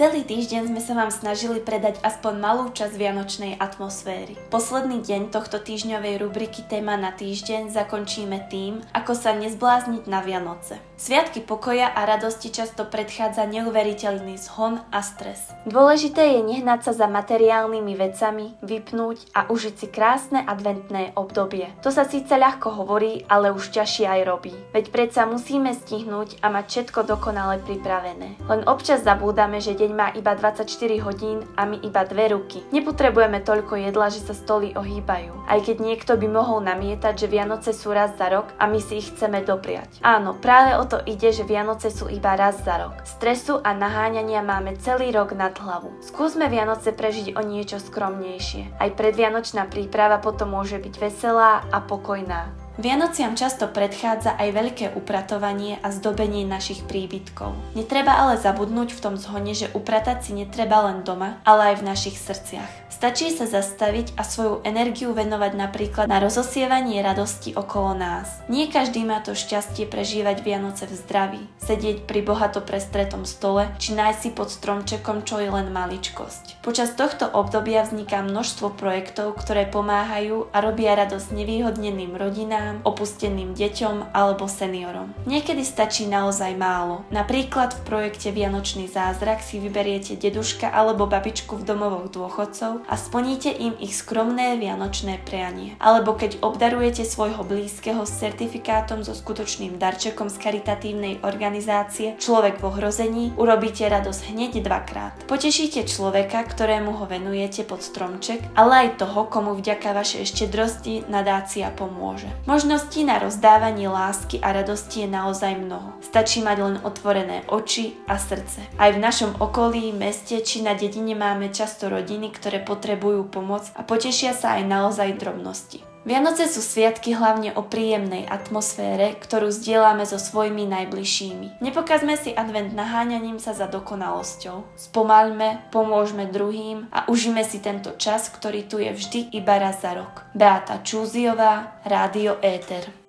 Celý týždeň sme sa vám snažili predať aspoň malú časť vianočnej atmosféry. Posledný deň tohto týždňovej rubriky Téma na týždeň zakončíme tým, ako sa nezblázniť na Vianoce. Sviatky pokoja a radosti často predchádza neuveriteľný zhon a stres. Dôležité je nehnať sa za materiálnymi vecami, vypnúť a užiť si krásne adventné obdobie. To sa síce ľahko hovorí, ale už ťažšie aj robí. Veď predsa musíme stihnúť a mať všetko dokonale pripravené. Len občas zabúdame, že deň má iba 24 hodín a my iba 2 ruky. Nepotrebujeme toľko jedla, že sa stoly ohýbajú. Aj keď niekto by mohol namietať, že Vianoce sú raz za rok a my si ich chceme dopriať. Áno, práve o to ide, že Vianoce sú iba raz za rok. Stresu a naháňania máme celý rok nad hlavu. Skúsme Vianoce prežiť o niečo skromnejšie. Aj predvianočná príprava potom môže byť veselá a pokojná. Vianociam často predchádza aj veľké upratovanie a zdobenie našich príbytkov. Netreba ale zabudnúť v tom zhone, že upratať si netreba len doma, ale aj v našich srdciach. Stačí sa zastaviť a svoju energiu venovať napríklad na rozosievanie radosti okolo nás. Nie každý má to šťastie prežívať Vianoce v zdraví, sedieť pri bohato prestretom stole, či nájsť si pod stromčekom čo je len maličkosť. Počas tohto obdobia vzniká množstvo projektov, ktoré pomáhajú a robia radosť nevýhodneným rodinám, opusteným deťom alebo seniorom. Niekedy stačí naozaj málo. Napríklad v projekte Vianočný zázrak si vyberiete deduška alebo babičku v domovoch dôchodcov a splníte im ich skromné vianočné prianie. Alebo keď obdarujete svojho blízkeho s certifikátom so skutočným darčekom z charitatívnej organizácie Človek v ohrození, urobíte radosť hneď dvakrát. Potešíte človeka, ktorému ho venujete pod stromček, ale aj toho, komu vďaka vašej štedrosti nadácia pomôže. Možností na rozdávanie lásky a radosti je naozaj mnoho. Stačí mať len otvorené oči a srdce. Aj v našom okolí, meste či na dedine máme často rodiny, ktoré potrebujú pomoc a potešia sa aj naozaj drobnosti. Vianoce sú sviatky hlavne o príjemnej atmosfére, ktorú zdieľame so svojimi najbližšími. Nepokazme si advent naháňaním sa za dokonalosťou. Spomaľme, pomôžme druhým a užíme si tento čas, ktorý tu je vždy iba raz za rok. Beata Čúziová, Rádio Éter.